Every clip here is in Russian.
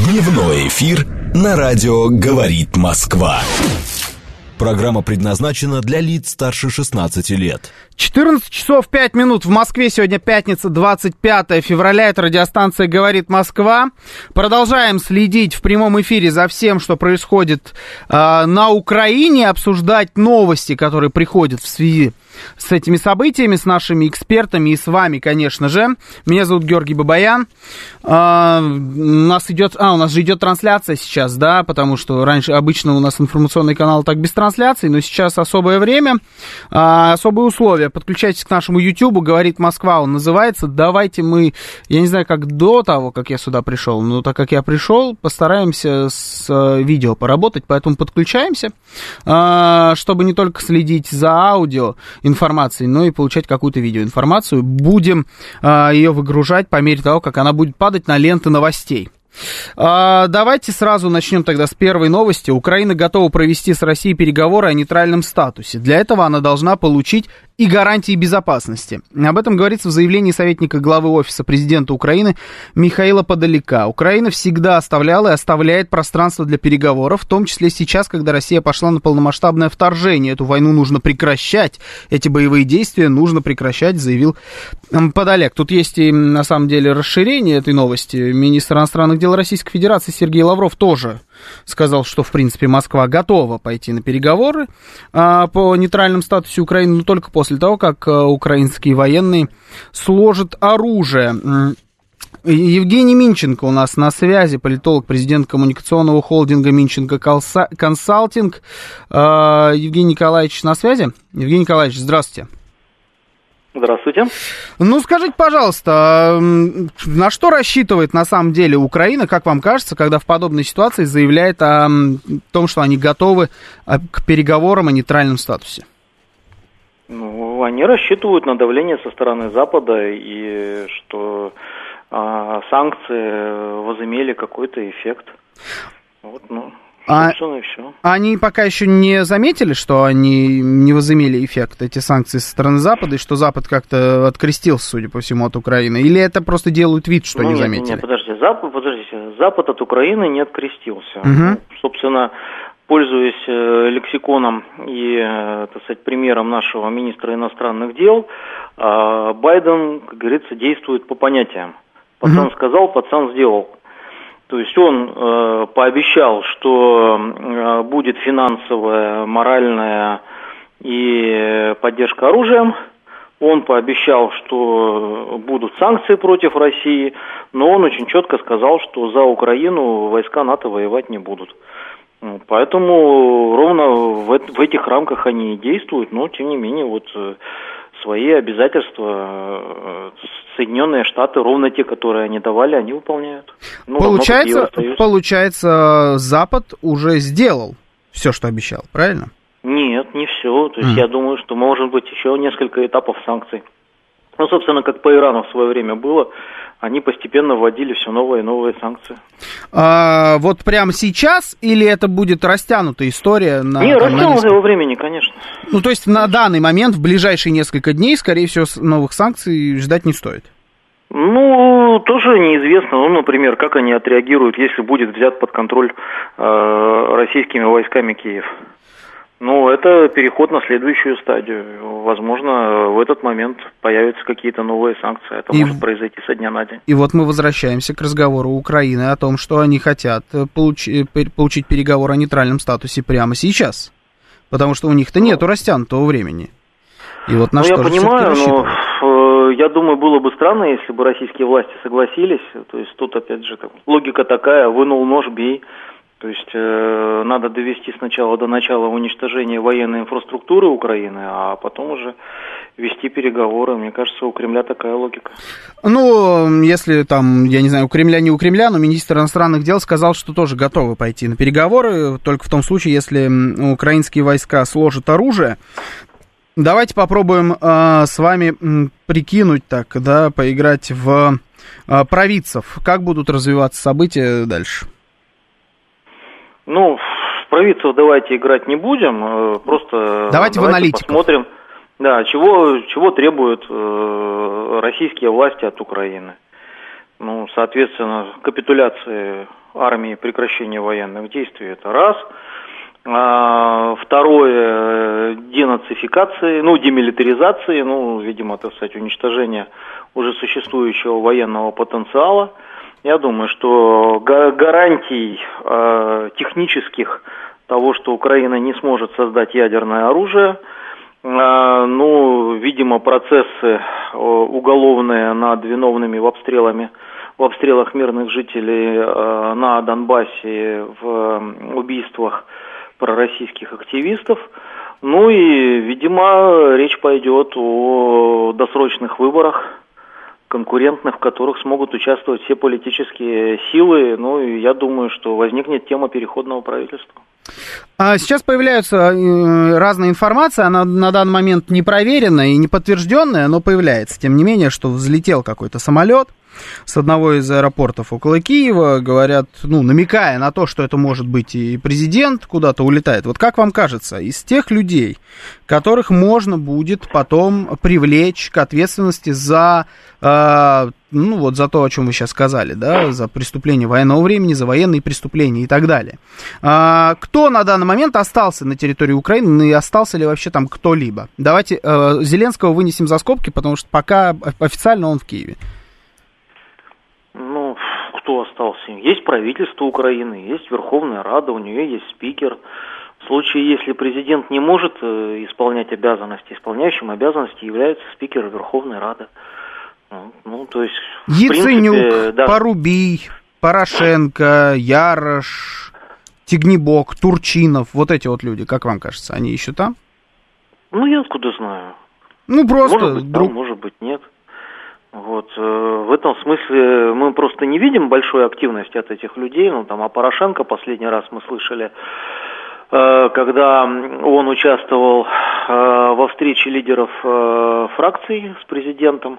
Дневной эфир на радио «Говорит Москва». Программа предназначена для лиц старше 16 лет. 14 часов 5 минут в Москве. Сегодня пятница, 25 февраля. Это радиостанция «Говорит Москва». Продолжаем следить в прямом эфире за всем, что происходит на Украине, обсуждать новости, которые приходят в связи с этими событиями, с нашими экспертами и с вами, конечно же. Меня зовут Георгий Бабаян. У нас же идет трансляция сейчас, да, потому что раньше обычно у нас информационный канал так без трансляции, но сейчас особое время, особые условия. Подключайтесь к нашему YouTube, «Говорит Москва» он называется. Давайте мы, я не знаю, как до того, как я сюда пришел, но так как я пришел, постараемся с видео поработать, поэтому подключаемся, чтобы не только следить за аудио информацией, но и получать какую-то видеоинформацию. Будем ее выгружать по мере того, как она будет падать на ленты новостей. Давайте сразу начнем тогда с первой новости. Украина готова провести с Россией переговоры о нейтральном статусе. Для этого она должна получить и гарантии безопасности. Об этом говорится в заявлении советника главы Офиса президента Украины Михаила Подоляка. Украина всегда оставляла и оставляет пространство для переговоров, в том числе сейчас, когда Россия пошла на полномасштабное вторжение. Эту войну нужно прекращать, эти боевые действия нужно прекращать, заявил Подоляк. Тут есть и, на самом деле, расширение этой новости. Министр иностранных дел Российской Федерации Сергей Лавров тоже сказал, что, в принципе, Москва готова пойти на переговоры по нейтральному статусу Украины, но только после того, как украинские военные сложат оружие. Евгений Минченко у нас на связи, политолог, президент коммуникационного холдинга Минченко Консалтинг. Евгений Николаевич на связи? Евгений Николаевич, здравствуйте. Здравствуйте. Ну, скажите, пожалуйста, на что рассчитывает на самом деле Украина, как вам кажется, когда в подобной ситуации заявляет о том, что они готовы к переговорам о нейтральном статусе? Ну, они рассчитывают на давление со стороны Запада и что санкции возымели какой-то эффект. Вот, собственно, и все. Они пока еще не заметили, что они не возымели эффект, эти санкции со стороны Запада, и что Запад как-то открестился, судя по всему, от Украины? Или это просто делают вид, что не заметили? Нет, подождите, Запад от Украины не открестился. Угу. Собственно, пользуясь лексиконом и, так сказать, примером нашего министра иностранных дел, Байден, как говорится, действует по понятиям. Пацан сказал, пацан сделал. То есть он пообещал, что будет финансовая, моральная и поддержка оружием. Он пообещал, что будут санкции против России, но он очень четко сказал, что за Украину войска НАТО воевать не будут. Поэтому ровно в этих рамках они и действуют, но тем не менее вот свои обязательства Соединенные Штаты, ровно те, которые они давали, они выполняют. Получается, Запад уже сделал все, что обещал, правильно? Нет, не все. То есть я думаю, что может быть еще несколько этапов санкций. Ну, собственно, как по Ирану в свое время было, они постепенно вводили все новые и новые санкции. Вот прямо сейчас или это будет растянутая история? Растянутая во времени, конечно. Ну, то есть на данный момент, в ближайшие несколько дней, скорее всего, новых санкций ждать не стоит? Ну, тоже неизвестно. Ну, например, как они отреагируют, если будет взят под контроль российскими войсками Киев. Ну, это переход на следующую стадию. Возможно, в этот момент появятся какие-то новые санкции. Это может произойти со дня на день. И вот мы возвращаемся к разговору Украины о том, что они хотят получить переговор о нейтральном статусе прямо сейчас. Потому что у них-то нету растянутого времени. И вот на что я понимаю, но я думаю, было бы странно, если бы российские власти согласились. То есть тут, опять же, логика такая: вынул нож, бей. То есть надо довести сначала до начала уничтожения военной инфраструктуры Украины, а потом уже вести переговоры. Мне кажется, у Кремля такая логика. Ну, если там, я не знаю, у Кремля не у Кремля, но министр иностранных дел сказал, что тоже готовы пойти на переговоры, только в том случае, если украинские войска сложат оружие. Давайте попробуем с вами прикинуть так, да, поиграть в провидцев. Как будут развиваться события дальше? Ну, в провидцев давайте играть не будем, просто давайте в аналитику посмотрим, да, чего требуют российские власти от Украины. Соответственно, капитуляции армии, прекращение военных действий – это раз. Второе – денацификации, демилитаризации, видимо, так сказать, уничтожение уже существующего военного потенциала. Я думаю, что гарантий технических того, что Украина не сможет создать ядерное оружие, видимо, процессы уголовные над виновными в обстрелах мирных жителей на Донбассе, в убийствах пророссийских активистов. И, видимо, речь пойдет о досрочных выборах, конкурентных, в которых смогут участвовать все политические силы. И я думаю, что возникнет тема переходного правительства. Сейчас появляется разная информация, она на данный момент не проверенная и не подтвержденная, но появляется, тем не менее, что взлетел какой-то самолет с одного из аэропортов около Киева, говорят, намекая на то, что это может быть и президент куда-то улетает. Вот как вам кажется, из тех людей, которых можно будет потом привлечь к ответственности за, за то, о чем вы сейчас сказали, да, за преступление военного времени, за военные преступления и так далее, кто на данный момент остался на территории Украины, и остался ли вообще там кто-либо? Давайте Зеленского вынесем за скобки, потому что пока официально он в Киеве. Кто остался? Есть правительство Украины, есть Верховная Рада, у нее есть спикер. В случае, если президент не может исполнять обязанности, исполняющим обязанности является спикер Верховной Рады. То есть... Яценюк, Порубий, Порошенко, Ярош, Тигнибок, Турчинов, вот эти вот люди, как вам кажется, они еще там? Я откуда знаю. Просто... Может быть, там, может быть, нет. В этом смысле мы просто не видим большой активности от этих людей. А Порошенко последний раз мы слышали, когда он участвовал во встрече лидеров фракций с президентом.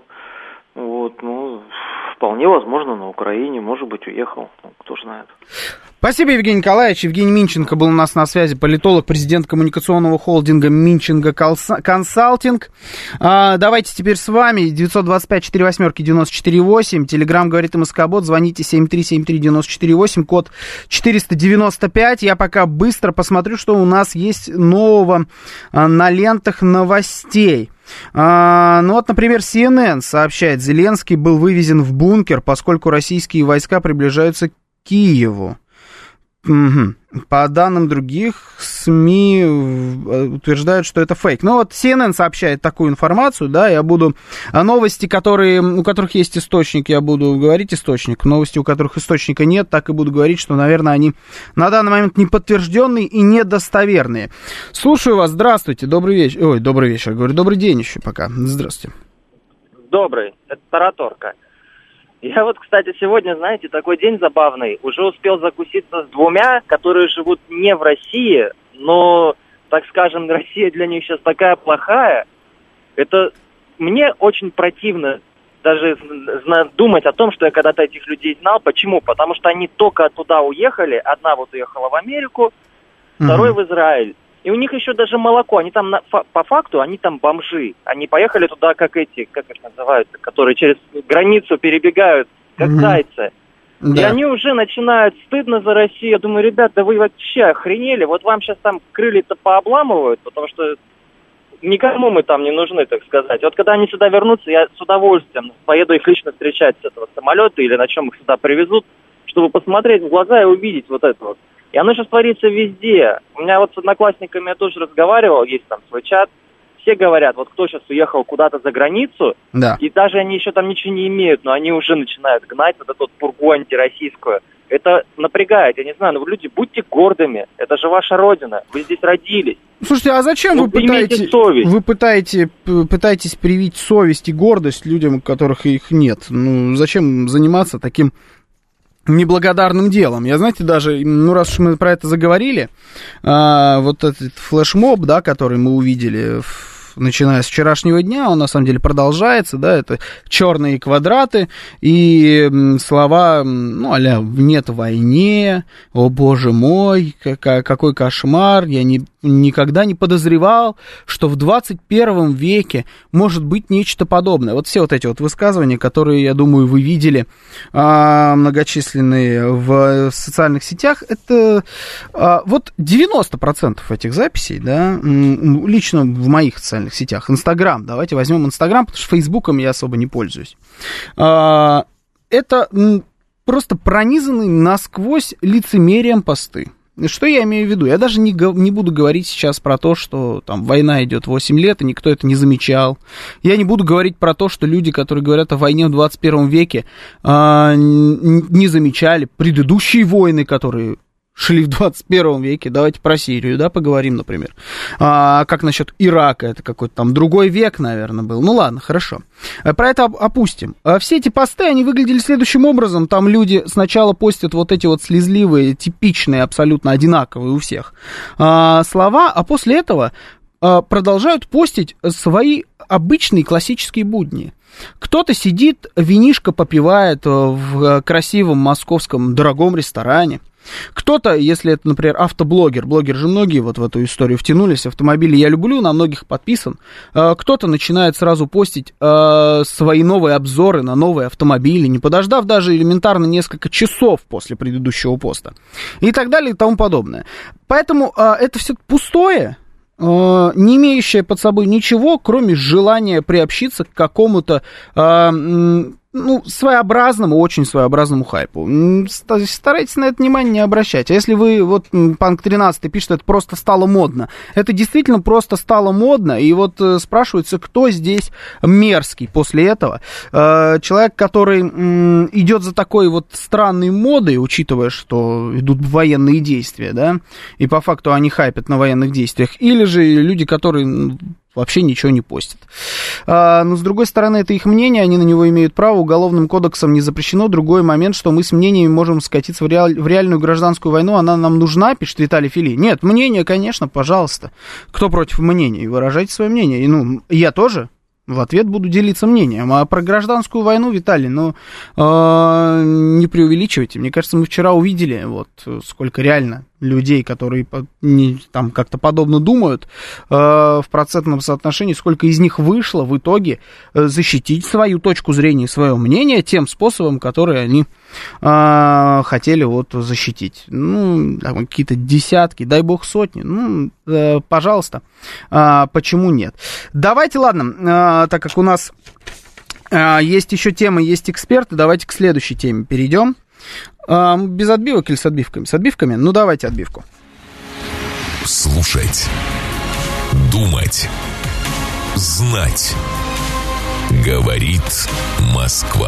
Вполне возможно, на Украине, может быть, уехал, кто знает. Спасибо, Евгений Николаевич. Евгений Минченко был у нас на связи, политолог, президент коммуникационного холдинга Минченко Консалтинг. Давайте теперь с вами. 925-48-94-8. Телеграм говорит МСК-бот. Звоните 7373-94-8. Код 495. Я пока быстро посмотрю, что у нас есть нового на лентах новостей. Например, CNN сообщает, Зеленский был вывезен в бункер, поскольку российские войска приближаются к Киеву. По данным других СМИ утверждают, что это фейк. CNN сообщает такую информацию, да, я буду... Новости, у которых есть источник, я буду говорить источник. Новости, у которых источника нет, так и буду говорить, что, наверное, они на данный момент неподтвержденные и недостоверные. Слушаю вас, здравствуйте, добрый вечер. Добрый вечер, говорю, добрый день еще пока. Здравствуйте. Добрый, это Тараторка. Я кстати, сегодня, знаете, такой день забавный. Уже успел закуситься с двумя, которые живут не в России, но, так скажем, Россия для них сейчас такая плохая. Это мне очень противно даже думать о том, что я когда-то этих людей знал. Почему? Потому что они только оттуда уехали. Одна уехала в Америку, второй в Израиль. И у них еще даже молоко. Они там, по факту, они там бомжи. Они поехали туда, как их называются, которые через границу перебегают, как зайцы. Да. И они уже начинают стыдно за Россию. Я думаю, ребят, да вы вообще охренели. Вам сейчас там крылья-то пообламывают, потому что никому мы там не нужны, так сказать. Когда они сюда вернутся, я с удовольствием поеду их лично встречать с этого самолета или на чем их сюда привезут, чтобы посмотреть в глаза и увидеть это. И оно сейчас творится везде. У меня с одноклассниками я тоже разговаривал, есть там свой чат. Все говорят, кто сейчас уехал куда-то за границу, да. И даже они еще там ничего не имеют, но они уже начинают гнать эту пургу антироссийскую. Это напрягает, я не знаю, вы люди, будьте гордыми, это же ваша родина, вы здесь родились. Слушайте, а зачем вы пытаетесь привить совесть и гордость людям, у которых их нет? Зачем заниматься таким неблагодарным делом? Я, знаете, даже, раз уж мы про это заговорили, этот флешмоб, да, который мы увидели начиная с вчерашнего дня, он на самом деле продолжается, да, это черные квадраты и слова, ну, а-ля «нет войне», «о боже мой», «какой кошмар», «я никогда не подозревал, что в 21 веке может быть нечто подобное». Вот все вот эти вот высказывания, которые, я думаю, вы видели, многочисленные в социальных сетях, это вот 90% этих записей, да, лично в моих социальных сетях, Инстаграм, давайте возьмем Инстаграм, потому что Фейсбуком я особо не пользуюсь, это просто пронизанные насквозь лицемерием посты. Что я имею в виду? Я даже не буду говорить сейчас про то, что там война идет 8 лет, и никто это не замечал. Я не буду говорить про то, что люди, которые говорят о войне в 21 веке, не замечали предыдущие войны, которые шли в 21 веке. Давайте про Сирию, да, поговорим, например. Как насчет Ирака? Это какой-то там другой век, наверное, был. Ну ладно, хорошо. Про это опустим. Все эти посты, они выглядели следующим образом. Там люди сначала постят вот эти вот слезливые, типичные, абсолютно одинаковые у всех слова, а после этого продолжают постить свои обычные классические будни. Кто-то сидит, винишко попивает в красивом московском дорогом ресторане. Кто-то, если это, например, автоблогер, блогеры же многие вот в эту историю втянулись, автомобили я люблю, на многих подписан, кто-то начинает сразу постить свои новые обзоры на новые автомобили, не подождав даже элементарно несколько часов после предыдущего поста, и так далее и тому подобное. Поэтому это все пустое, не имеющее под собой ничего, кроме желания приобщиться к какому-то своеобразному, очень своеобразному хайпу. Старайтесь на это внимание не обращать. А если вы, вот Панк 13 пишет, это просто стало модно. Это действительно просто стало модно. И вот спрашивается, кто здесь мерзкий после этого. Человек, который идет за такой вот странной модой, учитывая, что идут военные действия, да, и по факту они хайпят на военных действиях. Или же люди, которые вообще ничего не постят. Но, с другой стороны, это их мнение, они на него имеют право, уголовным кодексом не запрещено. Другой момент, что мы с мнениями можем скатиться в реальную гражданскую войну, она нам нужна, пишет Виталий Фили. Нет, мнение, конечно, пожалуйста. Кто против мнения? Выражайте свое мнение. И, я тоже в ответ буду делиться мнением. А про гражданскую войну, Виталий, не преувеличивайте. Мне кажется, мы вчера увидели, вот, сколько реально людей, которые там как-то подобно думают, в процентном соотношении, сколько из них вышло в итоге защитить свою точку зрения, свое мнение тем способом, который они хотели вот защитить. Какие-то десятки, дай бог сотни. Пожалуйста, почему нет? Давайте, ладно, так как у нас есть еще темы, есть эксперты, давайте к следующей теме перейдем. Без отбивок или с отбивками? С отбивками? Давайте отбивку. Слушать, думать, знать. Говорит Москва.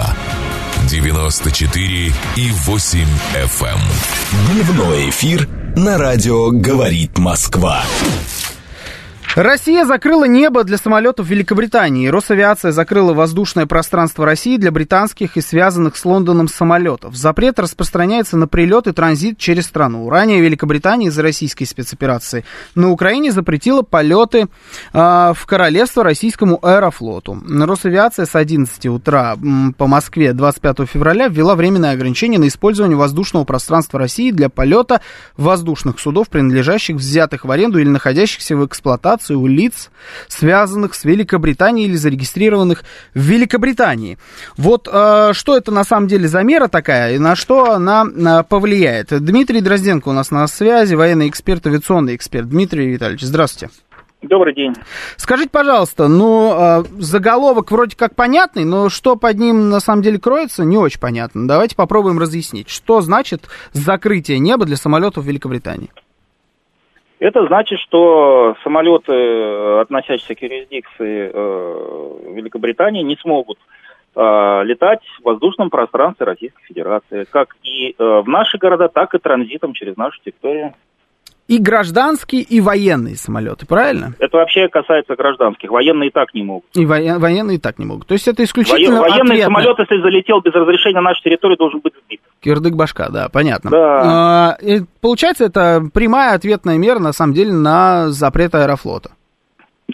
94,8 FM. Дневной эфир на радио «Говорит Москва». Россия закрыла небо для самолетов Великобритании. Росавиация закрыла воздушное пространство России для британских и связанных с Лондоном самолетов. Запрет распространяется на прилет и транзит через страну. Ранее Великобритания из-за российской спецоперации на Украине запретила полеты в королевство российскому аэрофлоту. Росавиация с 11 утра по Москве 25 февраля ввела временное ограничение на использование воздушного пространства России для полета воздушных судов, принадлежащих, взятых в аренду или находящихся в эксплуатации у лиц, связанных с Великобританией или зарегистрированных в Великобритании. Вот что это на самом деле за мера такая и на что она повлияет. Дмитрий Дрозденко у нас на связи, военный эксперт, авиационный эксперт. Дмитрий Витальевич, здравствуйте. Добрый день. Скажите, пожалуйста, заголовок вроде как понятный, но что под ним на самом деле кроется, не очень понятно. Давайте попробуем разъяснить. Что значит закрытие неба для самолетов Великобритании? Это значит, что самолеты, относящиеся к юрисдикции Великобритании, не смогут летать в воздушном пространстве Российской Федерации, как и в наши города, так и транзитом через нашу территорию. И гражданские, и военные самолеты, правильно? Это вообще касается гражданских. Военные и так не могут. И военные и так не могут. То есть это исключительно военный самолет, если залетел без разрешения на нашу территорию, должен быть сбит. Кирдык-башка, да, понятно. Да. Получается, это прямая ответная мера, на самом деле, на запрет аэрофлота.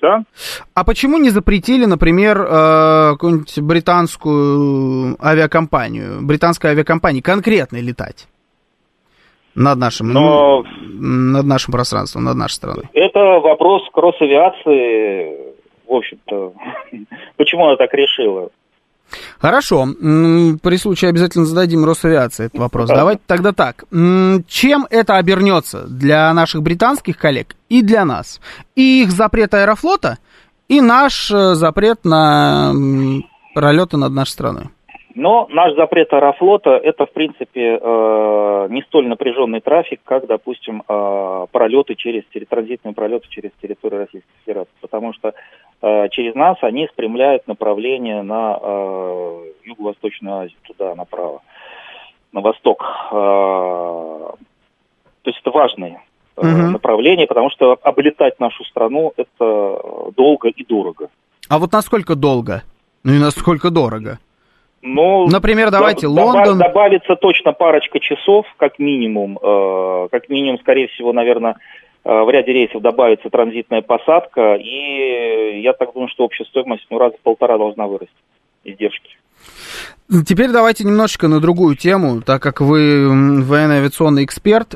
Да. А почему не запретили, например, какую-нибудь британской авиакомпании конкретно летать над нашим пространством, над нашей страной? Это вопрос к Росавиации, в общем-то. Почему она так решила? Хорошо, при случае обязательно зададим Росавиации этот вопрос. Давайте тогда так. Чем это обернется для наших британских коллег и для нас? И их запрет Аэрофлота, и наш запрет на пролеты над нашей страной. Но наш запрет Аэрофлота – это, в принципе, не столь напряженный трафик, как, допустим, транзитные пролеты через территорию Российской Федерации. Потому что через нас они спрямляют направление на Юго-Восточную Азию, туда, направо, на восток. То есть это важное направление, потому что облетать нашу страну – это долго и дорого. А вот насколько долго? Ну и насколько дорого? Ну, например, давайте Лондон... Добавится точно парочка часов, как минимум. Как минимум, скорее всего, наверное, в ряде рейсов добавится транзитная посадка. И я так думаю, что общая стоимость раза в 1,5 должна вырасти. Издержки. Теперь давайте немножечко на другую тему. Так как вы военно-авиационный эксперт,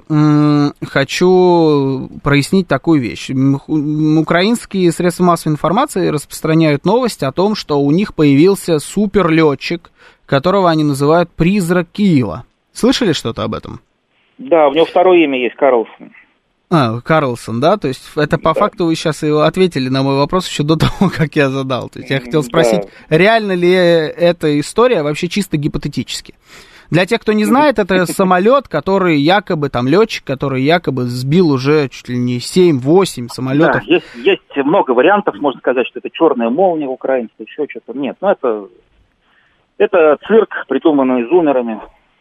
хочу прояснить такую вещь. Украинские средства массовой информации распространяют новость о том, что у них появился суперлетчик, которого они называют «Призрак Киева». Слышали что-то об этом? Да, у него второе имя есть, Карлсон. Карлсон, да? То есть это по факту вы сейчас и ответили на мой вопрос еще до того, как я задал. То есть я хотел спросить, реально ли эта история вообще чисто гипотетически? Для тех, кто не знает, это самолет, который якобы, там, летчик, который якобы сбил уже чуть ли не 7-8 самолетов. Да, есть много вариантов, можно сказать, что это черная молния украинская, еще что-то. Нет, ну это цирк, придуманный зумерами.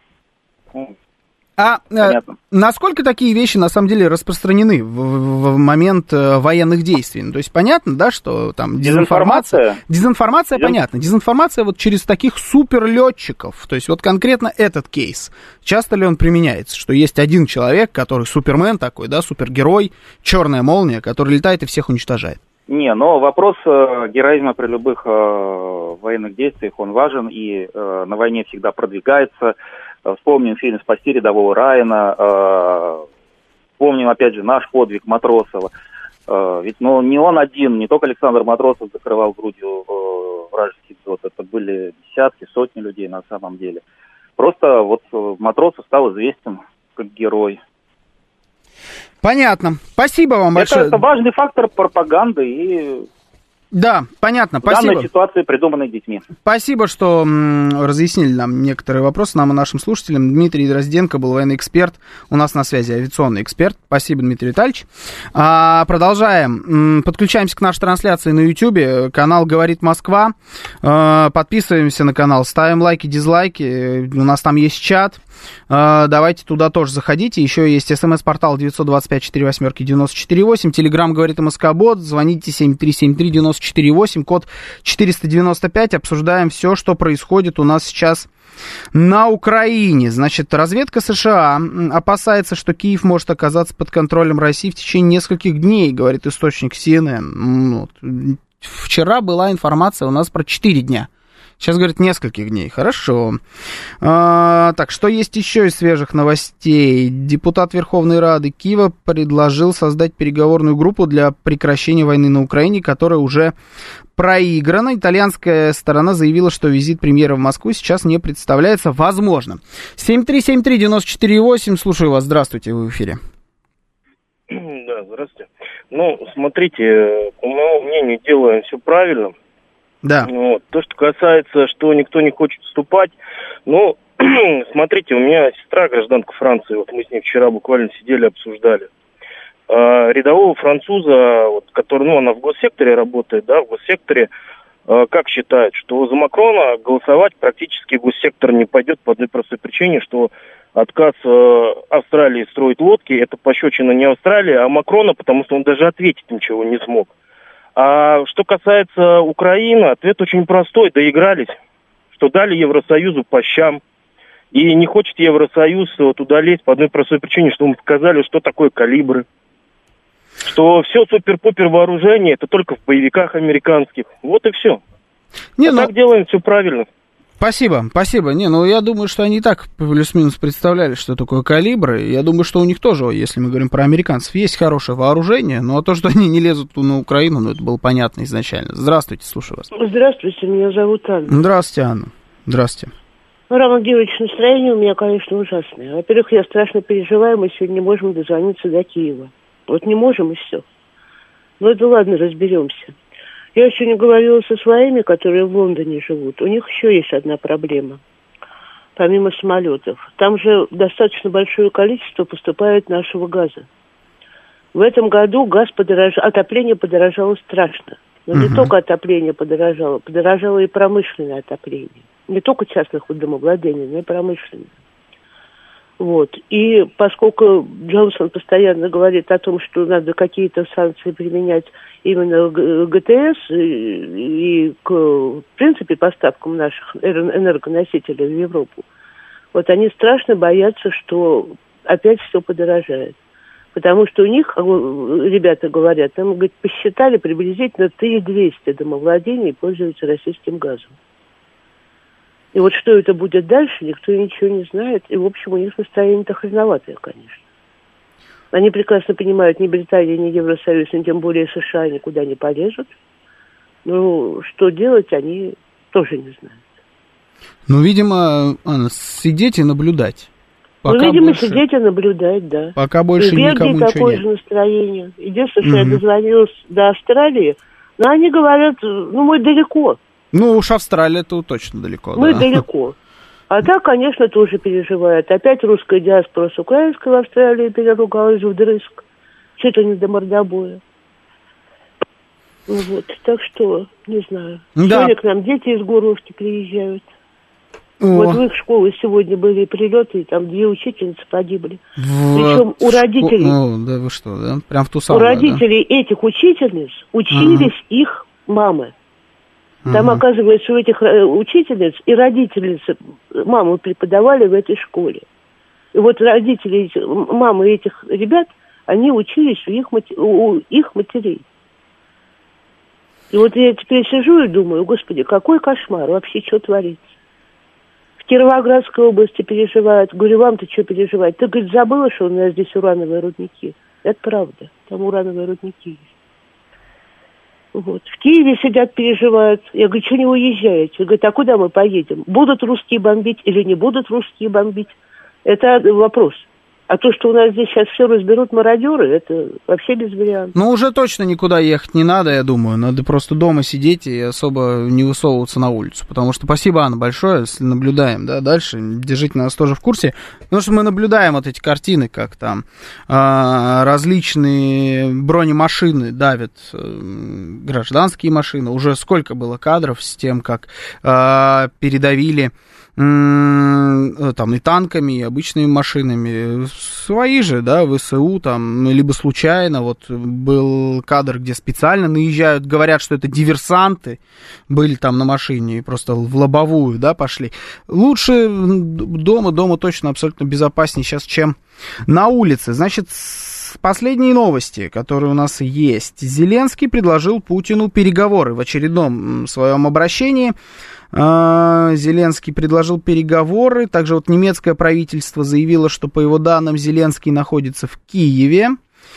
Насколько такие вещи на самом деле распространены в момент военных действий? Ну, то есть понятно, да, что там дезинформация понятно. Дезинформация вот через таких суперлетчиков. То есть вот конкретно этот кейс. Часто ли он применяется? Что есть один человек, который супермен такой, да, супергерой, черная молния, который летает и всех уничтожает. Не, но вопрос героизма при любых военных действиях, он важен и на войне всегда продвигается. Вспомним фильм «Спасти рядового Райана», вспомним, опять же, наш подвиг Матросова. Ведь не он один, не только Александр Матросов закрывал грудью вражеский взвод, это были десятки, сотни людей на самом деле. Просто вот Матросов стал известен как герой. Понятно. Спасибо вам большое. Это важный фактор пропаганды и... Да, понятно, спасибо. В данной ситуации, придуманной детьми. Спасибо, что разъяснили нам некоторые вопросы, нам и нашим слушателям. Дмитрий Дрозденко был военный эксперт, у нас на связи авиационный эксперт. Спасибо, Дмитрий Витальевич. Продолжаем. Подключаемся к нашей трансляции на YouTube, канал «Говорит Москва». Подписываемся на канал, ставим лайки, дизлайки, у нас там есть чат. Давайте туда тоже заходите. Еще есть смс-портал 925-48-94-8. Телеграм «Говорит МСК-бот». Звоните 7373-94-8, код 495. Обсуждаем все, что происходит у нас сейчас на Украине. Значит, разведка США опасается, что Киев может оказаться под контролем России в течение нескольких дней, говорит источник CNN. Вчера была информация у нас про 4 дня. Сейчас, говорит, нескольких дней. Хорошо. Так, что есть еще из свежих новостей? Депутат Верховной Рады Киева предложил создать переговорную группу для прекращения войны на Украине, которая уже проиграна. Итальянская сторона заявила, что визит премьера в Москву сейчас не представляется возможным. 7373948, слушаю вас. Здравствуйте, вы в эфире. Да, здравствуйте. Ну, смотрите, по моему мнению, делаем все правильно. Да. Вот. То, что касается, что никто не хочет вступать, ну, смотрите, у меня сестра гражданка Франции, вот мы с ней вчера буквально сидели, обсуждали. Рядового француза, вот, который, она в госсекторе работает, да, в госсекторе, как считает, что за Макрона голосовать практически госсектор не пойдет по одной простой причине, что отказ Австралии строить лодки, это пощечина не Австралии, а Макрона, потому что он даже ответить ничего не смог. А что касается Украины, ответ очень простой. Доигрались, что дали Евросоюзу по щам. И не хочет Евросоюз туда лезть по одной простой причине, что мы показали, что такое калибры. что все супер-пупер вооружение это только в боевиках американских. Вот и все. Так делаем все правильно. Спасибо. Я думаю, что они и так плюс-минус представляли, что такое калибры. Я думаю, что у них тоже, если мы говорим про американцев, есть хорошее вооружение, но то, что они не лезут на Украину, это было понятно изначально. Здравствуйте, слушаю вас. Здравствуйте, меня зовут Анна. Здравствуйте, Анна. Здравствуйте. Роман Георгиевич, настроение у меня, конечно, ужасное. Во-первых, я страшно переживаю, мы сегодня не можем дозвониться до Киева. Вот не можем, и все. Ну, это ладно, разберемся. Я еще не говорила со своими, которые в Лондоне живут. У них еще есть одна проблема, помимо самолетов. Там же достаточно большое количество поступает нашего газа. В этом году отопление подорожало страшно. Но не только отопление подорожало и промышленное отопление. Не только частных домовладений, но и промышленное. Вот. И поскольку Джонсон постоянно говорит о том, что надо какие-то санкции применять именно к ГТС и к, в принципе, поставкам наших энергоносителей в Европу, вот они страшно боятся, что опять все подорожает. Потому что у них, ребята говорят, там, говорит, посчитали приблизительно 1200 домовладений пользуются российским газом. И вот что это будет дальше, никто ничего не знает. И, в общем, у них настроение-то хреноватое, конечно. Они прекрасно понимают, ни Британия, ни Евросоюз, ни тем более США никуда не полезут. Ну, что делать, они тоже не знают. Ну, видимо, Анна, сидеть и наблюдать. Сидеть и наблюдать, да. Пока больше никому ничего нет. такое же настроение. Единственное, что я дозвонилась до Австралии, но они говорят, мы далеко. Ну, уж Австралия-то точно далеко. Мы далеко. А так, конечно, тоже переживают. Опять русская диаспора с украинской в Австралии переругалась вдрызг. Чуть ли не до мордобоя. Вот. Так что, не знаю. Да. Сегодня к нам дети из Горловки приезжают. Вот в их школы сегодня были прилеты, и там 2 учительницы погибли. Причем у родителей... да вы что, да? Прям в ту самую, у родителей этих учительниц учились их мамы. Там, оказывается, у этих учительниц и родительницы мамы преподавали в этой школе. И вот родители, мамы этих ребят, они учились у их матерей. И вот я теперь сижу и думаю, господи, какой кошмар, вообще что творится? В Кировоградской области переживают. Говорю, вам-то что переживать? Ты, говорит, забыла, что у нас здесь урановые рудники? Это правда, там урановые рудники есть. Вот. В Киеве сидят, переживают. Я говорю, что не уезжаете? Говорят, а куда мы поедем? Будут русские бомбить или не будут русские бомбить? Это вопрос. А то, что у нас здесь сейчас все разберут мародеры, это вообще без вариантов. Ну, уже точно никуда ехать не надо, я думаю. Надо просто дома сидеть и особо не высовываться на улицу. Потому что спасибо, Анна, большое, если наблюдаем, да, дальше. Держите нас тоже в курсе. Потому что мы наблюдаем вот эти картины, как там различные бронемашины давят гражданские машины. Уже сколько было кадров с тем, как передавили там и танками, и обычными машинами. Свои же, да, ВСУ, там, либо случайно, вот был кадр, где специально наезжают, говорят, что это диверсанты были там на машине и просто в лобовую, да, пошли. Лучше дома точно абсолютно безопаснее сейчас, чем на улице. Значит, последние новости, которые у нас есть. Зеленский предложил Путину переговоры в очередном своем обращении. Зеленский предложил переговоры. Также вот немецкое правительство заявило, что, по его данным, Зеленский находится в Киеве.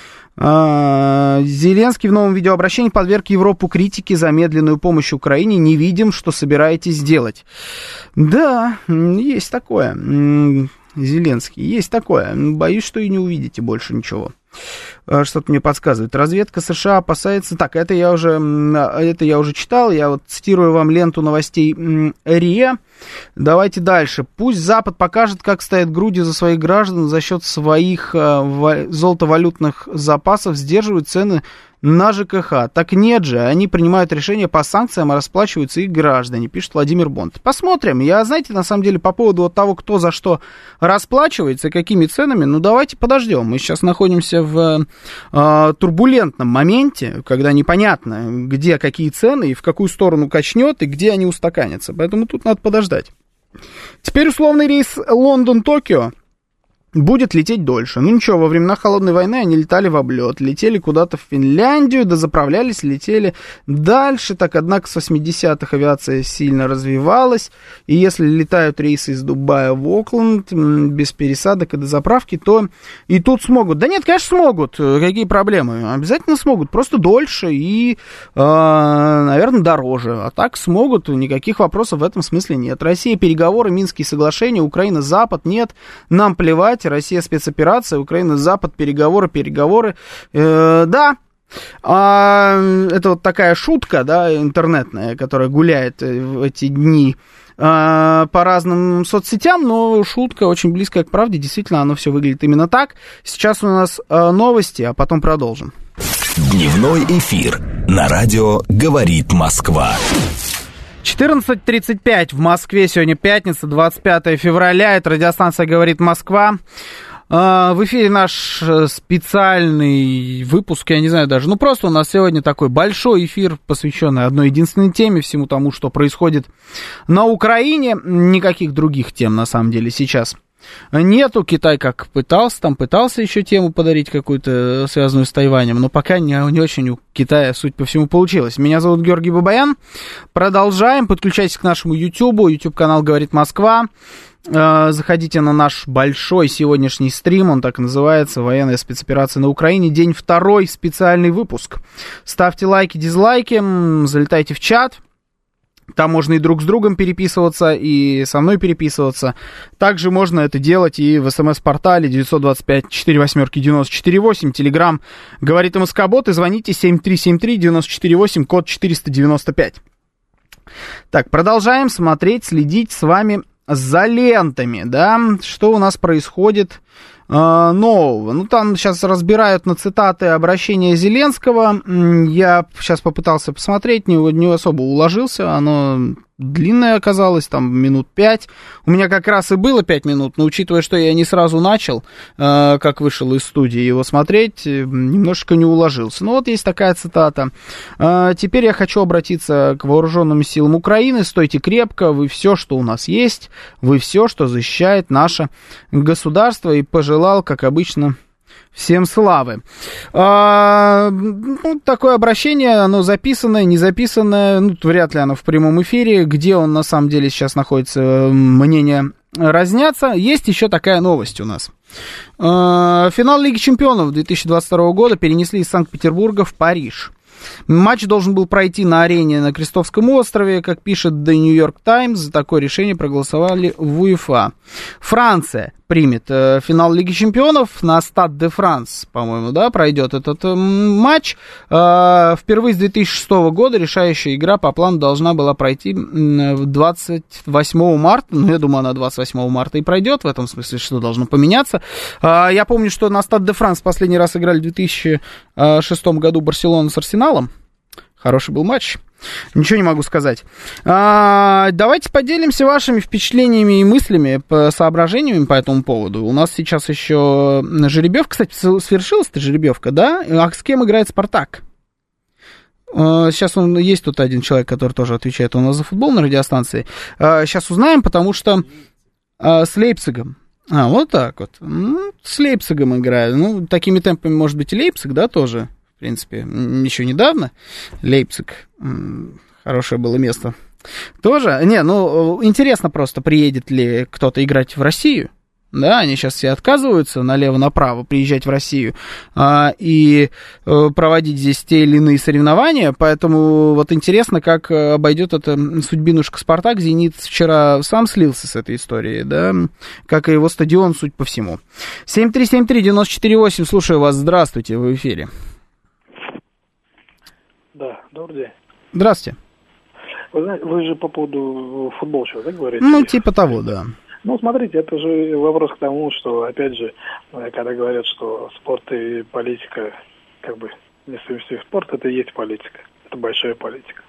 Зеленский в новом видеообращении подверг Европу критике за медленную помощь Украине. Не видим, что собираетесь делать. Да, есть такое. Зеленский, есть такое. Боюсь, что и не увидите больше ничего. Что-то мне подсказывает. Разведка США опасается... Так, это я уже читал. Я вот цитирую вам ленту новостей РИА. Давайте дальше. Пусть Запад покажет, как стоят грудью за своих граждан за счет своих золотовалютных запасов, сдерживают цены на ЖКХ. Так нет же, они принимают решения по санкциям, а расплачиваются их граждане, пишет Владимир Бонт. Посмотрим. Я, знаете, на самом деле, по поводу вот того, кто за что расплачивается, какими ценами, ну, давайте подождем. Мы сейчас находимся в турбулентном моменте, когда непонятно, где какие цены и в какую сторону качнет, и где они устаканятся. Поэтому тут надо подождать. Теперь условный рейс Лондон-Токио будет лететь дольше. Ну ничего, во времена Холодной войны они летали в облет, летели куда-то в Финляндию, дозаправлялись, летели дальше. Так, однако, с 80-х авиация сильно развивалась, и если летают рейсы из Дубая в Окленд без пересадок и дозаправки, то и тут смогут. Да нет, конечно, смогут. Какие проблемы? Обязательно смогут, просто дольше и, наверное, дороже. А так смогут, никаких вопросов в этом смысле нет. Россия, переговоры, Минские соглашения, Украина, Запад, нет, нам плевать. Россия спецоперация, Украина, Запад, переговоры. Да, это вот такая шутка, да, интернетная, которая гуляет в эти дни по разным соцсетям, но шутка очень близкая к правде, действительно, оно все выглядит именно так. Сейчас у нас новости, а потом продолжим. Дневной эфир на радио «Говорит Москва». 14:35 в Москве, сегодня пятница, 25 февраля, это радиостанция «Говорит Москва». В эфире наш специальный выпуск, я не знаю даже, просто у нас сегодня такой большой эфир, посвященный одной единственной теме, всему тому, что происходит на Украине, никаких других тем, на самом деле, сейчас нету. Китай как пытался еще тему подарить какую-то, связанную с Тайванем, но пока не очень у Китая, суть по всему, получилось. Меня зовут Георгий Бабаян. Продолжаем. Подключайтесь к нашему YouTube-канал «Говорит Москва». Заходите на наш большой сегодняшний стрим, он так и называется, «Военная спецоперация на Украине», день 2, специальный выпуск. Ставьте лайки, дизлайки, залетайте в чат. Там можно и друг с другом переписываться, и со мной переписываться. Также можно это делать и в СМС-портале 925-48-94-8. Телеграм «Говорит МСК-бот» и звоните 7373-94-8, код 495. Так, продолжаем смотреть, следить с вами за лентами, да, что у нас происходит нового. Там сейчас разбирают на цитаты обращения Зеленского. Я сейчас попытался посмотреть, не особо уложился, оно длинное оказалось, там минут 5. У меня как раз и было 5 минут, но учитывая, что я не сразу начал, как вышел из студии его смотреть, немножечко не уложился. Есть такая цитата. Теперь я хочу обратиться к вооруженным силам Украины. Стойте крепко, вы все, что у нас есть, вы все, что защищает наше государство, и пожелал, как обычно, всем славы. Такое обращение, оно записанное, не записанное, вряд ли оно в прямом эфире. Где он на самом деле сейчас находится, мнения разнятся. Есть еще такая новость у нас. Финал Лиги Чемпионов 2022 года перенесли из Санкт-Петербурга в Париж. Матч должен был пройти на арене на Крестовском острове, как пишет The New York Times. За такое решение проголосовали в УЕФА. Франция примет финал Лиги Чемпионов на Стад де Франс, по-моему, да, пройдет этот матч. Впервые с 2006 года решающая игра по плану должна была пройти 28 марта. Я думаю, она 28 марта и пройдет. В этом смысле, что должно поменяться. Я помню, что на Стад де Франс последний раз играли в 2006 году Барселона с Арсеналом. Хороший был матч. Ничего не могу сказать. Давайте поделимся вашими впечатлениями и мыслями, соображениями по этому поводу. У нас сейчас еще жеребьевка. Кстати, свершилась-то жеребьевка, да? А с кем играет «Спартак»? Сейчас есть тут один человек, который тоже отвечает у нас за футбол на радиостанции. Сейчас узнаем, потому что с Лейпцигом. Вот так вот. С Лейпцигом играю. Такими темпами, может быть, и Лейпциг, да, тоже. В принципе, еще недавно Лейпциг, хорошее было место тоже. Интересно просто, приедет ли кто-то играть в Россию. Да, они сейчас все отказываются налево-направо приезжать в Россию и проводить здесь те или иные соревнования. Поэтому интересно, как обойдет это судьбинушка «Спартак». «Зенит» вчера сам слился с этой историей, да, как и его стадион, суть по всему. 7373-94-8, слушаю вас, здравствуйте, вы в эфире. Да, добрый день. Здравствуйте. Вы знаете, вы же по поводу футбола сейчас, да, говорите? Типа того, да. Смотрите, это же вопрос к тому, что, опять же, когда говорят, что спорт и политика, несовместимый спорт, это и есть политика. Это большая политика.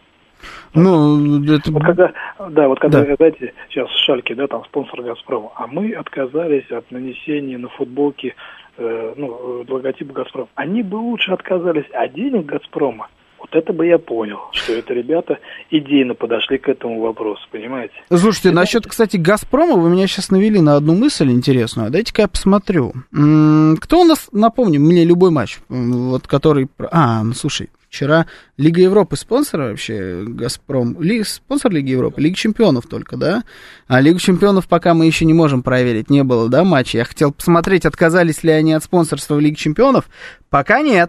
Это... Когда, знаете, сейчас Шальке, да, там спонсор «Газпрома», а мы отказались от нанесения на футболке логотипа «Газпром». Они бы лучше отказались от денег «Газпрома», Вот это бы я понял, что это ребята идейно подошли к этому вопросу, понимаете? Слушайте, насчет, кстати, «Газпрома» вы меня сейчас навели на одну мысль интересную. Дайте-ка я посмотрю. Кто у нас, напомню, мне любой матч, вот который... слушай, вчера Лига Европы спонсор вообще, «Газпром». Спонсор Лиги Европы? Лига Чемпионов только, да? А Лигу Чемпионов пока мы еще не можем проверить, не было, да, матча? Я хотел посмотреть, отказались ли они от спонсорства в Лиге Чемпионов. Пока нет.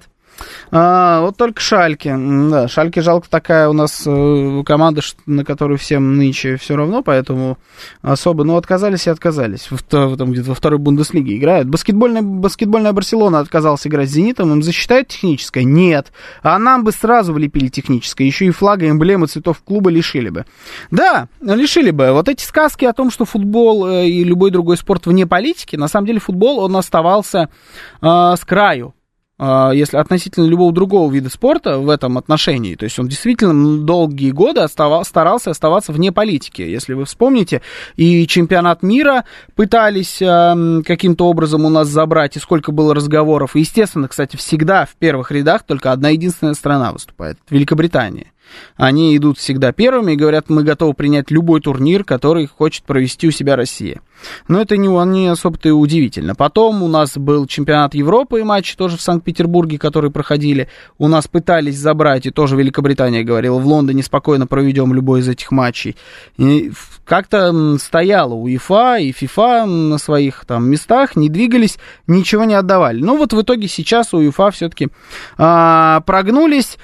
Вот только Шальке. Да, Шальке, жалко, такая у нас команда, на которую всем нынче все равно, поэтому особо, отказались и отказались. Там где-то во второй Бундеслиге играют. Баскетбольная Барселона отказалась играть с «Зенитом». Им засчитают техническое? Нет. А нам бы сразу влепили техническое. Еще и флага, эмблемы, цветов клуба лишили бы. Да, лишили бы. Вот эти сказки о том, что футбол и любой другой спорт вне политики, на самом деле футбол, он оставался с краю. Если относительно любого другого вида спорта в этом отношении. То есть он действительно долгие годы старался оставаться вне политики. Если вы вспомните, и чемпионат мира пытались каким-то образом у нас забрать, и сколько было разговоров. И, естественно, кстати, всегда в первых рядах только одна единственная страна выступает — Великобритания. Они идут всегда первыми и говорят: мы готовы принять любой турнир, который хочет провести у себя Россия. Но это не особо-то и удивительно. Потом у нас был чемпионат Европы и матчи тоже в Санкт-Петербурге, которые проходили. У нас пытались забрать, и тоже Великобритания говорила: в Лондоне спокойно проведем любой из этих матчей. И как-то стояла УЕФА и ФИФА на своих там местах, не двигались, ничего не отдавали. Но вот в итоге сейчас УЕФА все-таки прогнулись,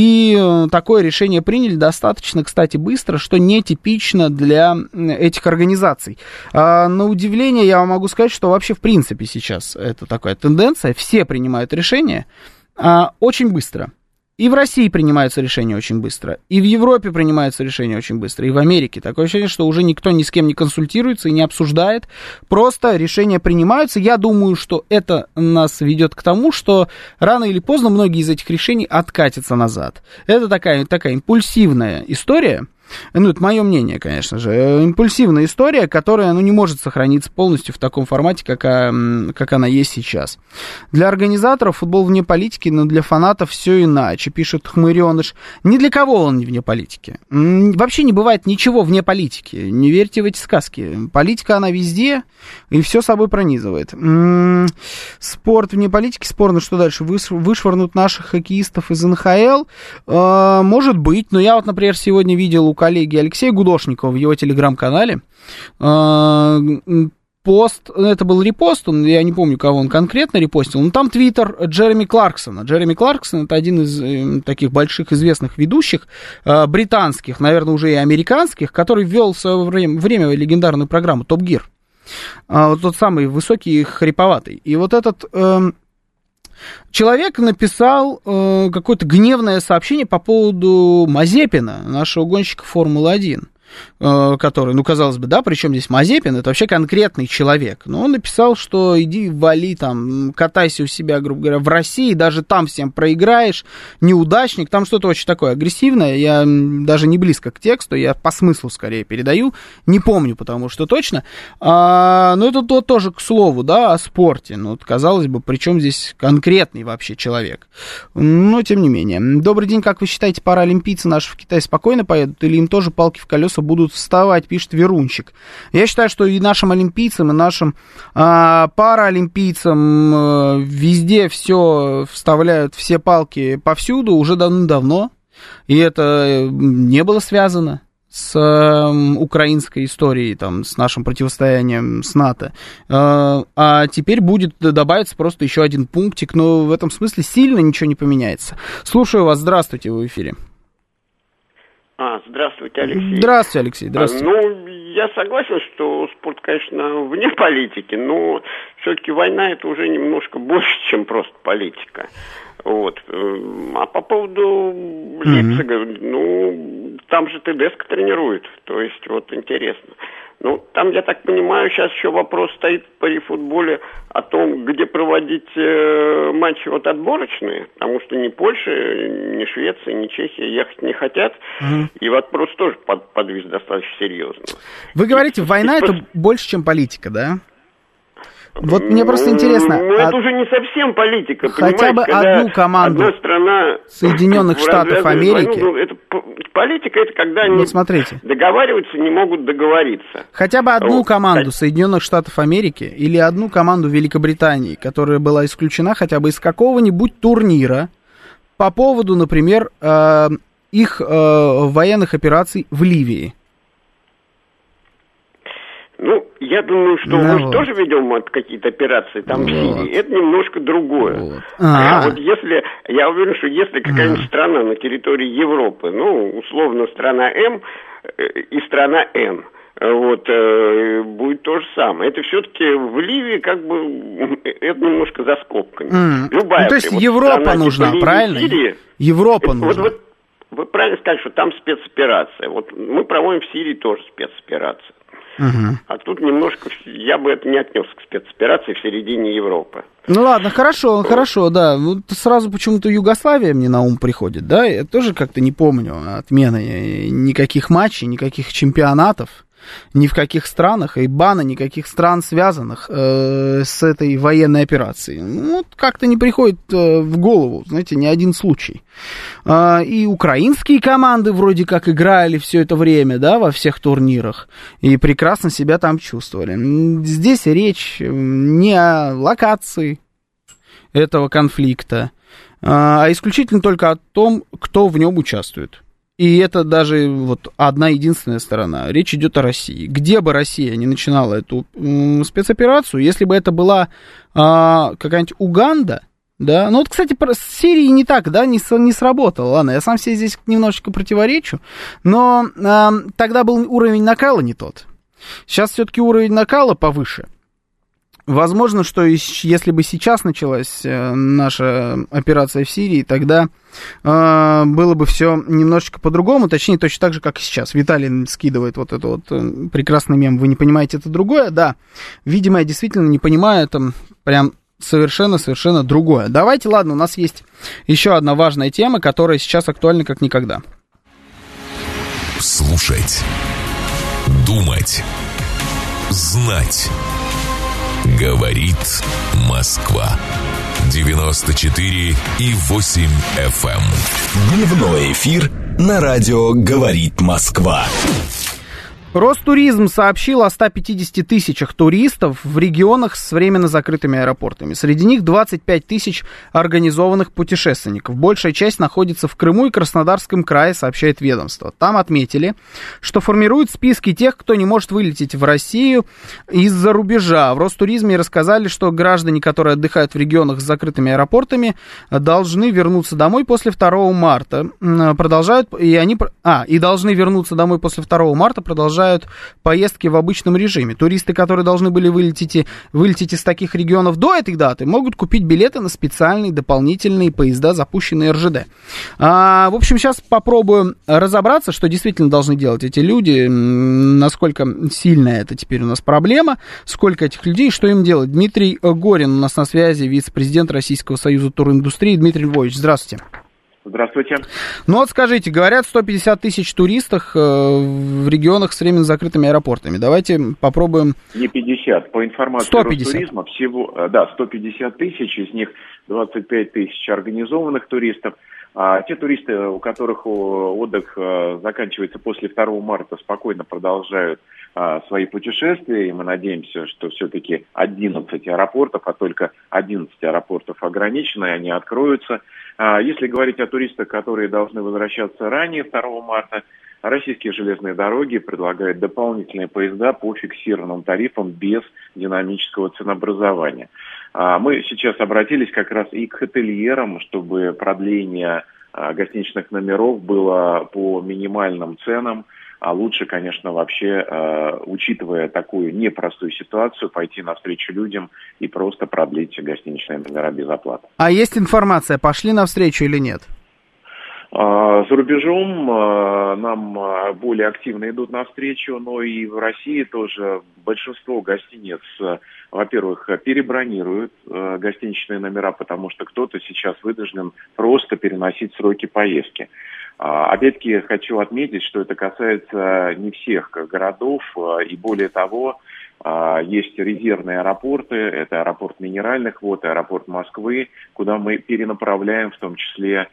и такое решение приняли достаточно, кстати, быстро, что нетипично для этих организаций. На удивление я вам могу сказать, что вообще в принципе сейчас это такая тенденция. Все принимают решения очень быстро. И в России принимаются решения очень быстро, и в Европе принимаются решения очень быстро, и в Америке. Такое ощущение, что уже никто ни с кем не консультируется и не обсуждает. Просто решения принимаются. Я думаю, что это нас ведет к тому, что рано или поздно многие из этих решений откатятся назад. Это такая импульсивная история. Это мое мнение, конечно же. Импульсивная история, которая не может сохраниться полностью в таком формате, как она есть сейчас. Для организаторов футбол вне политики, но для фанатов все иначе, пишет Хмыреныш. Ни для кого он не вне политики. Вообще не бывает ничего вне политики. Не верьте в эти сказки. Политика, она везде, и все собой пронизывает. Спорт вне политики, спорно, что дальше? Вышвырнут наших хоккеистов из НХЛ? Может быть, но я например, сегодня видел у коллеги Алексея Гудошникова в его телеграм-канале пост, это был репост, я не помню, кого он конкретно репостил, но там твиттер Джереми Кларксона. Джереми Кларксон — это один из таких больших известных ведущих, британских, наверное, уже и американских, который ввел в свое время легендарную программу «Топ Гир». Вот тот самый высокий и хриповатый. И вот этот... человек написал какое-то гневное сообщение по поводу Мазепина, нашего гонщика Формулы-1, который, казалось бы, да, причем здесь Мазепин, это вообще конкретный человек. Но он написал, что иди вали там, катайся у себя, грубо говоря, в России, даже там всем проиграешь, неудачник, там что-то очень такое агрессивное, я даже не близко к тексту, я по смыслу скорее передаю, не помню, потому что точно. Но это тоже к слову, да, о спорте. Казалось бы, причем здесь конкретный вообще человек. Но, тем не менее. Добрый день, как вы считаете, паралимпийцы наши в Китай спокойно поедут, или им тоже палки в колеса будут вставать, пишет Верунчик. Я считаю, что и нашим олимпийцам, и нашим паралимпийцам везде все вставляют, все палки повсюду уже давно, и это не было связано с украинской историей, там, с нашим противостоянием с НАТО. А теперь будет добавиться просто еще один пунктик, но в этом смысле сильно ничего не поменяется. Слушаю вас, здравствуйте, в эфире. Здравствуйте, Алексей. Здравствуйте, Алексей. Здравствуйте. Я согласен, что спорт, конечно, вне политики, но все-таки война — это уже немножко больше, чем просто политика. Вот. А по поводу Лейпцига, там же ТДСК тренирует, то есть интересно. Там, я так понимаю, сейчас еще вопрос стоит при футболе о том, где проводить матчи отборочные, потому что ни Польша, ни Швеция, ни Чехия ехать не хотят, и вопрос тоже подвис достаточно серьезно. Вы говорите, война — это больше, чем политика, да? Вот мне просто интересно. Ну, это уже не совсем политика, хотя бы когда одну команду одна страна Соединенных Штатов Америки. Ну, это, политика, это когда они договариваются, не могут договориться. Хотя бы одну команду Соединенных Штатов Америки или одну команду Великобритании, которая была исключена хотя бы из какого-нибудь турнира по поводу, например, их военных операций в Ливии. Ну, я думаю, что мы же тоже ведем какие-то операции там в Сирии. Это немножко другое. Вот если, я уверен, что если какая-нибудь страна на территории Европы, ну, условно, страна М и страна Н, вот, будет то же самое. Это все-таки в Ливии, как бы, это немножко за скобками. Любая, то есть Европа нужна, типа правильно? Сирии, Европа нужна. Вот, вы правильно сказали, что там спецоперация. Вот мы проводим в Сирии тоже спецоперацию. А тут немножко, я бы это не отнес к спецоперации в середине Европы. Ну ладно, хорошо, да. Вот сразу почему-то Югославия мне на ум приходит, да? Я тоже как-то не помню отмены никаких матчей, никаких чемпионатов. Ни в каких странах, и бана никаких стран, связанных с этой военной операцией. Ну, вот как-то не приходит в голову, знаете, ни один случай. И украинские команды вроде как играли все это время, да, во всех турнирах, и прекрасно себя там чувствовали. Здесь речь не о локации этого конфликта, а исключительно только о том, кто в нем участвует. И это даже вот одна единственная сторона. Речь идет о России. Где бы Россия не начинала эту спецоперацию, если бы это была какая-нибудь Уганда, да, ну вот, кстати, с Сирией не так, да, не сработало. Ладно, я сам себе здесь немножечко противоречу, но тогда был уровень накала не тот. Сейчас все-таки уровень накала повыше. Возможно, что если бы сейчас началась наша операция в Сирии, тогда было бы все немножечко по-другому, точнее, точно так же, как и сейчас. Виталий скидывает вот это вот прекрасный мем, вы не понимаете, это другое, да. Видимо, я действительно не понимаю, это прям совершенно другое. Давайте, ладно, у нас есть еще одна важная тема, которая сейчас актуальна как никогда. Слушать, думать, знать. Говорит Москва. 94,8 FM. Дневной эфир на радио «Говорит Москва». Ростуризм сообщил о 150 тысячах туристов в регионах с временно закрытыми аэропортами. Среди них 25 тысяч организованных путешественников. Большая часть находится в Крыму и Краснодарском крае, сообщает ведомство. Там отметили, что формируют списки тех, кто не может вылететь в Россию из-за рубежа. В Ростуризме рассказали, что граждане, которые отдыхают в регионах с закрытыми аэропортами, должны вернуться домой после 2 марта. Должны вернуться домой после 2 марта, продолжают поездки в обычном режиме. Туристы, которые должны были вылететь из таких регионов до этой даты, могут купить билеты на специальные дополнительные поезда, запущенные РЖД. В общем, сейчас попробуем разобраться, что действительно должны делать эти люди, насколько сильная это теперь у нас проблема, сколько этих людей, что им делать. Дмитрий Горин у нас на связи, вице-президент Российского союза туриндустрии. Дмитрий Львович, здравствуйте. Здравствуйте. Ну вот скажите, говорят 150 тысяч туристов в регионах с временно закрытыми аэропортами. Давайте попробуем... Не 50. По информации 150. Ростуризма, всего, 150 тысяч, из них 25 тысяч организованных туристов. А те туристы, у которых отдых заканчивается после 2 марта, спокойно продолжают свои путешествия, и мы надеемся, что все-таки 11 аэропортов, а только 11 аэропортов ограничены, и они откроются. Если говорить о туристах, которые должны возвращаться ранее 2 марта, российские железные дороги предлагают дополнительные поезда по фиксированным тарифам без динамического ценообразования. Мы сейчас обратились как раз и к хотельерам, чтобы продление гостиничных номеров было по минимальным ценам. А лучше, конечно, вообще, учитывая такую непростую ситуацию, пойти навстречу людям и просто продлить гостиничные номера без оплаты. А есть информация, пошли навстречу или нет? За рубежом нам более активно идут навстречу, но и в России тоже большинство гостиниц, во-первых, перебронируют гостиничные номера, потому что кто-то сейчас вынужден просто переносить сроки поездки. Опять-таки хочу отметить, что это касается не всех городов, и более того, Есть резервные аэропорты, это аэропорт Минеральных вод, аэропорт Москвы, куда мы перенаправляем в том числе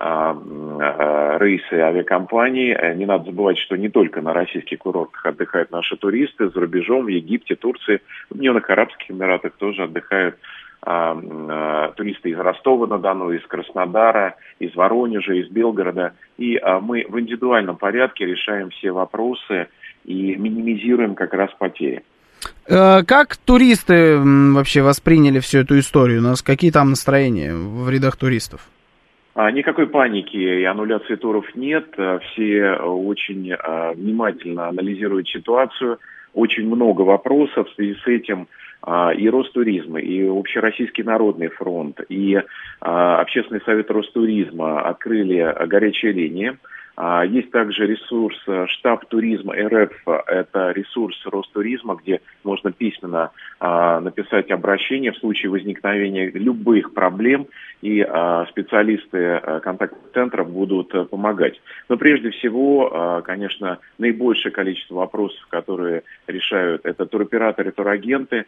рейсы авиакомпаний. Не надо забывать, что не только на российских курортах отдыхают наши туристы, за рубежом, в Египте, Турции, в Объединенных Арабских Эмиратах тоже отдыхают туристы из Ростова-на-Дону, из Краснодара, из Воронежа, из Белгорода. И мы в индивидуальном порядке решаем все вопросы и минимизируем как раз потери. Как туристы вообще восприняли всю эту историю? У нас какие там настроения в рядах туристов? Никакой паники и аннуляции туров нет. Все очень внимательно анализируют ситуацию. Очень много вопросов в связи с этим. И Ростуризм, и Общероссийский народный фронт, и Общественный совет Ростуризма открыли горячие линии. Есть также ресурс штаб туризма РФ, это ресурс Ростуризма, где можно письменно написать обращение в случае возникновения любых проблем, и специалисты контактных центров будут помогать. Но прежде всего, конечно, наибольшее количество вопросов, которые решают, это туроператоры, турагенты.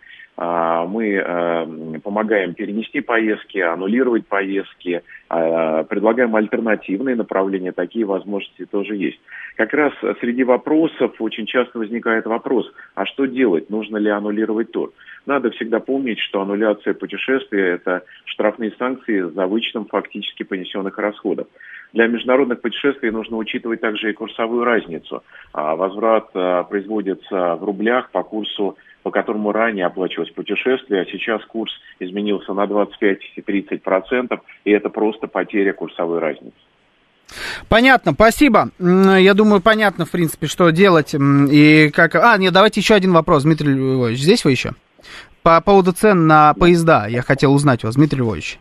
Мы помогаем перенести поездки, аннулировать поездки, предлагаем альтернативные направления, такие возможности тоже есть. Как раз среди вопросов очень часто возникает вопрос, а что делать, нужно ли аннулировать тур? Надо всегда помнить, что аннуляция путешествия – это штрафные санкции за вычетом фактически понесенных расходов. Для международных путешествий нужно учитывать также и курсовую разницу. Возврат производится в рублях по курсу, по которому ранее оплачивалось путешествие, а сейчас курс изменился на 25-30%, и это просто потеря курсовой разницы. Понятно, спасибо. Я думаю, понятно, в принципе, что делать и как... Нет, давайте еще один вопрос, Дмитрий Львович. Здесь вы еще? По поводу цен на поезда я хотел узнать у вас, Дмитрий Львович.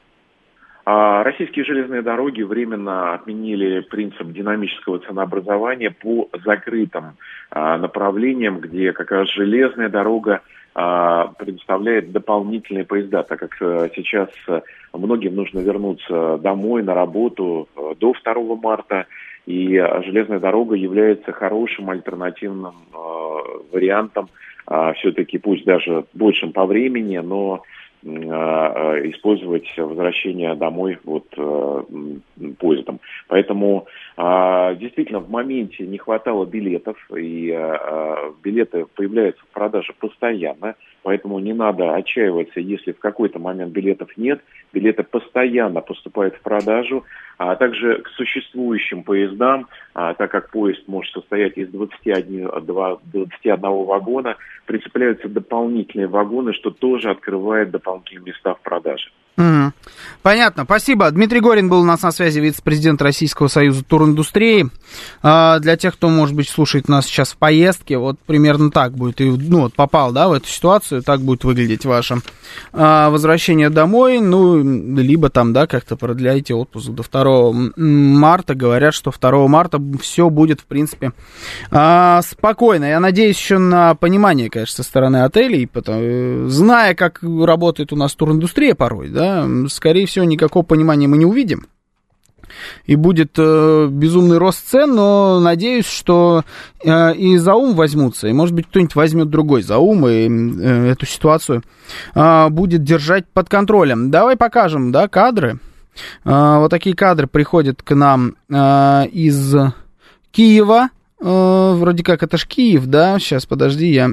Российские железные дороги временно отменили принцип динамического ценообразования по закрытым направлениям, где как раз железная дорога предоставляет дополнительные поезда, так как сейчас многим нужно вернуться домой, на работу до 2 марта, и железная дорога является хорошим альтернативным вариантом, все-таки пусть даже большим по времени, но использовать возвращение домой поездом. Поэтому действительно в моменте не хватало билетов, и билеты появляются в продаже постоянно, поэтому не надо отчаиваться, если в какой-то момент билетов нет. Билеты постоянно поступают в продажу, а также к существующим поездам, так как поезд может состоять из 21 вагона, прицепляются дополнительные вагоны, что тоже открывает дополнительные места в продаже. Понятно, спасибо. Дмитрий Горин был у нас на связи, вице-президент Российского союза туриндустрии. Для тех, кто, может быть, слушает нас сейчас в поездке, вот примерно так будет, попал, в эту ситуацию, так будет выглядеть ваше возвращение домой, либо там, как-то продляете отпуск до 2 марта. Говорят, что 2 марта все будет, в принципе, спокойно. Я надеюсь еще на понимание, конечно, со стороны отелей, зная, как работает у нас туриндустрия порой, скорее всего, никакого понимания мы не увидим. И будет безумный рост цен, но надеюсь, что и за ум возьмутся, и, может быть, кто-нибудь возьмет другой за ум, и эту ситуацию будет держать под контролем. Давай покажем, кадры. Вот такие кадры приходят к нам из Киева. Вроде как это ж Киев, Сейчас, подожди, я...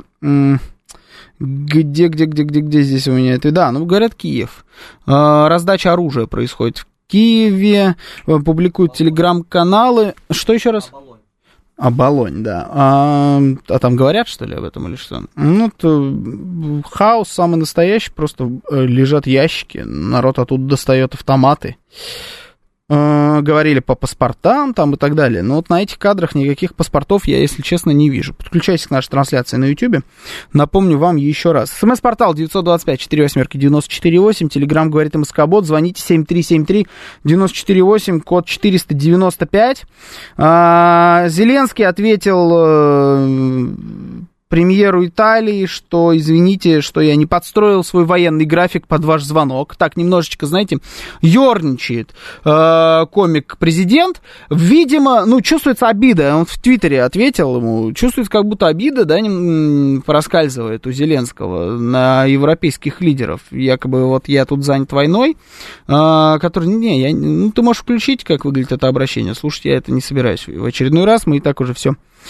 Где здесь у меня это? Говорят, Киев. Раздача оружия происходит в Киеве. Публикуют телеграм-каналы. Что еще раз? Оболонь, да. А там говорят, что ли, об этом или что? Хаос самый настоящий. Просто лежат ящики. Народ оттуда достает автоматы. Говорили по паспортам там и так далее. Но вот на этих кадрах никаких паспортов я, если честно, не вижу. Подключайтесь к нашей трансляции на YouTube. Напомню вам еще раз. СМС-портал 925-48-94-8. Телеграм говорит МСК-бот. Звоните 7373-94-8, код 495. Зеленский ответил премьеру Италии, что, извините, что я не подстроил свой военный график под ваш звонок. Так, немножечко, знаете, ерничает комик-президент. Видимо, чувствуется обида. Он в Твиттере ответил ему. Чувствуется, как будто обида, да, проскальзывает у Зеленского на европейских лидеров. Якобы вот я тут занят войной, который... ты можешь включить, как выглядит это обращение. Слушать я это не собираюсь в очередной раз. Мы и так уже все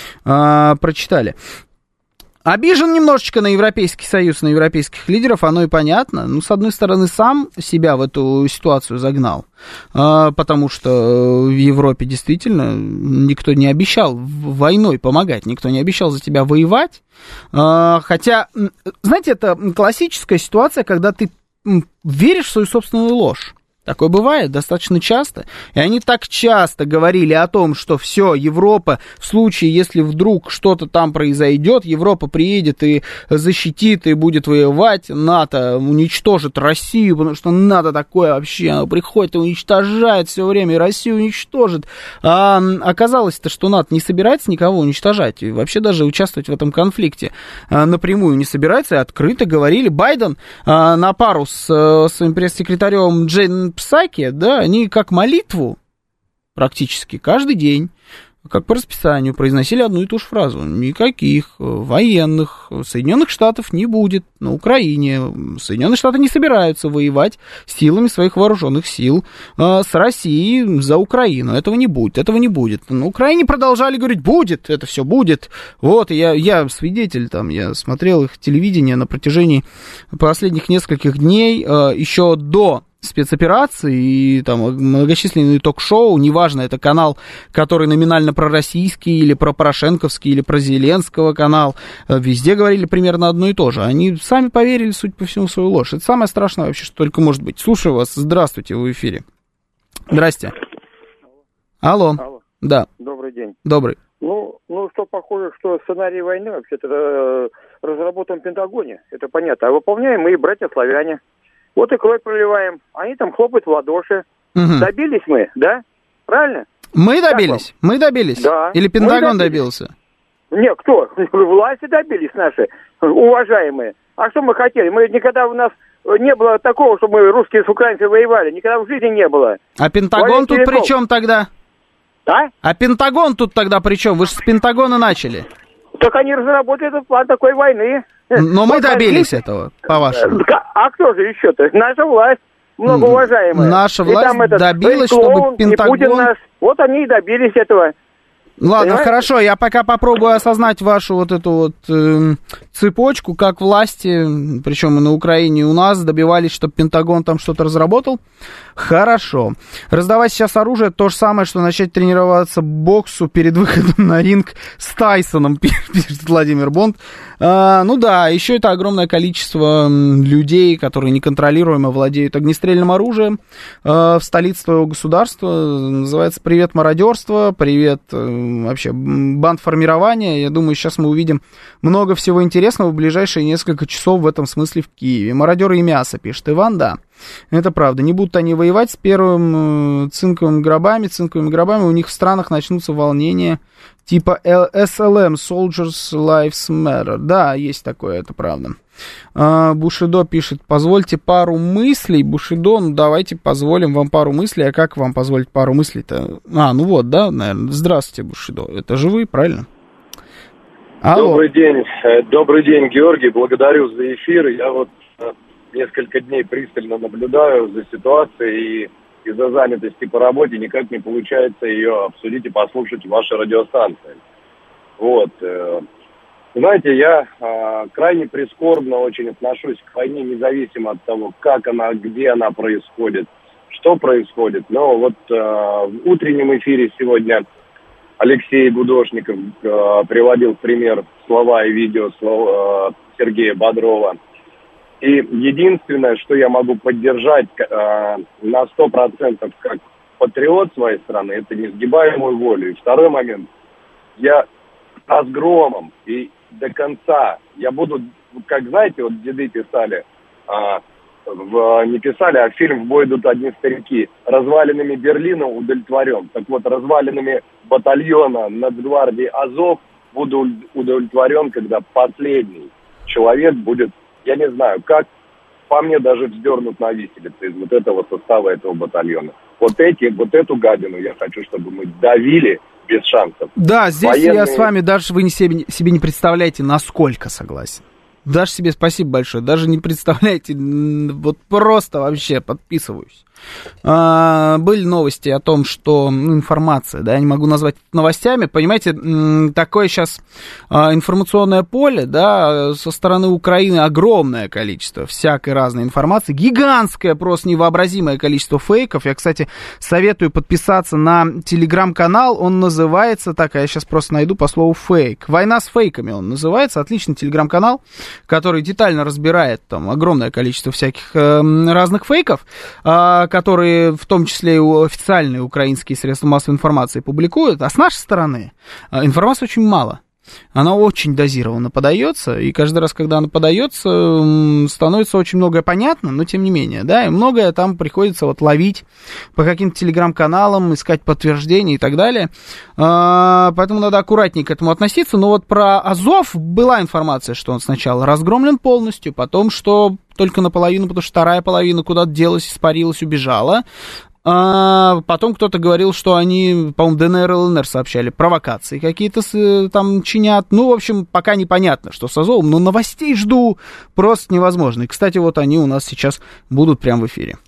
прочитали. Обижен немножечко на Европейский Союз, на европейских лидеров, оно и понятно. С одной стороны, сам себя в эту ситуацию загнал, потому что в Европе действительно никто не обещал войной помогать, никто не обещал за тебя воевать. Хотя, знаете, это классическая ситуация, когда ты веришь в свою собственную ложь. Такое бывает достаточно часто. И они так часто говорили о том, что все, Европа, в случае, если вдруг что-то там произойдет, Европа приедет и защитит, и будет воевать, НАТО уничтожит Россию, потому что НАТО такое вообще, оно приходит и уничтожает все время, и Россию уничтожит. А оказалось-то, что НАТО не собирается никого уничтожать, и вообще даже участвовать в этом конфликте напрямую не собирается, и открыто говорили. Байден на пару с своим пресс-секретарем Джейн Псаки, да, они как молитву практически каждый день, как по расписанию, произносили одну и ту же фразу. Никаких военных Соединенных Штатов не будет на Украине. Соединенные Штаты не собираются воевать силами своих вооруженных сил с Россией за Украину. Этого не будет, этого не будет. На Украине продолжали говорить, будет, это все будет. Вот, я свидетель, там, я смотрел их телевидение на протяжении последних нескольких дней, еще до спецоперации и там многочисленные ток-шоу, неважно, это канал, который номинально пророссийский, или пропорошенковский, или прозеленского канал, везде говорили примерно одно и то же. Они сами поверили, судя по всему, в свою ложь. Это самое страшное вообще, что только может быть. Слушаю вас, здравствуйте, вы в эфире. Здрасте. Алло. Да. Добрый день. Добрый. Что похоже, что сценарий войны вообще-то разработан в Пентагоне, это понятно, а выполняем мы, братья-славяне. Вот и кровь проливаем, они там хлопают в ладоши. Угу. Добились мы, да? Правильно? Мы добились? Мы добились? Да. Или Пентагон добился? Нет, кто? Власти добились наши, уважаемые. А что мы хотели? Мы никогда у нас не было такого, чтобы мы русские с украинцами воевали. Никогда в жизни не было. А Пентагон тут при чем тогда? А Пентагон тут тогда при чем? Вы же с Пентагона начали. Так они разработали этот план такой войны. Но мы добились этого, по-вашему. А кто же еще-то? Наша власть, многоуважаемая. Наша власть добилась, чтобы Пентагон... Вот они и добились этого. Ладно, понимаете? Хорошо, я пока попробую осознать вашу вот эту вот цепочку, как власти, причем и на Украине, и у нас, добивались, чтобы Пентагон там что-то разработал. Хорошо. Раздавать сейчас оружие, то же самое, что начать тренироваться боксу перед выходом на ринг с Тайсоном, пишет Владимир Бонд. Еще это огромное количество людей, которые неконтролируемо владеют огнестрельным оружием в столице своего государства. Называется «Привет, мародерство», «Привет, вообще бандформирование». Я думаю, сейчас мы увидим много всего интересного в ближайшие несколько часов в этом смысле в Киеве. «Мародеры и мясо», пишет Иван, да. Это правда. Не будут они воевать с первым цинковыми гробами. У них в странах начнутся волнения типа SLM, Soldiers Lives Matter. Да, есть такое, это правда. Бушидо пишет, позвольте пару мыслей. Бушидо, давайте позволим вам пару мыслей. А как вам позволить пару мыслей-то? Наверное. Здравствуйте, Бушидо. Это же вы, правильно? Алло. Добрый день, Георгий. Благодарю за эфир. Я несколько дней пристально наблюдаю за ситуацией, и из-за занятости по работе никак не получается ее обсудить и послушать в вашей радиостанции. Знаете, я крайне прискорбно очень отношусь к войне, независимо от того, как она, где она происходит, что происходит. Но в утреннем эфире сегодня Алексей Гудошников приводил в пример слова и видео Сергея Бодрова. И единственное, что я могу поддержать на 100% как патриот своей страны, это несгибаемую волю. И второй момент, я с громом и до конца, я буду, как знаете, деды писали, не писали, а фильм «В бой идут одни старики», развалинами Берлина удовлетворен. Так вот, развалинами батальона Нацгвардии Азов буду удовлетворен, когда последний человек будет, я не знаю, как, по мне даже вздернут на виселице из вот этого состава этого батальона. Вот эту гадину я хочу, чтобы мы давили без шансов. Да, здесь я с вами, даже вы себе не представляете, насколько согласен. Даже себе спасибо большое, даже не представляете, вот просто вообще подписываюсь. Были новости о том, что информация, да, я не могу назвать новостями, понимаете, такое сейчас информационное поле, да, со стороны Украины огромное количество всякой разной информации, гигантское, просто невообразимое количество фейков. Я, кстати, советую подписаться на телеграм-канал, он называется, так, я сейчас просто найду по слову фейк, «Война с фейками» он называется, отличный телеграм-канал, который детально разбирает там огромное количество всяких разных фейков, которые в том числе и официальные украинские средства массовой информации публикуют, а с нашей стороны информации очень мало. Она очень дозированно подается, и каждый раз, когда она подается, становится очень многое понятно, но тем не менее, да, и многое там приходится вот ловить по каким-то телеграм-каналам, искать подтверждения и так далее, поэтому надо аккуратнее к этому относиться. Но вот про Азов была информация, что он сначала разгромлен полностью, потом, что только наполовину, потому что вторая половина куда-то делась, испарилась, убежала. Потом кто-то говорил, что они, по-моему, ДНР и ЛНР сообщали, провокации какие-то там чинят. Ну, в общем, пока непонятно, что с Азовом, но новостей жду просто невозможно. И, кстати, вот они у нас сейчас будут прямо в эфире.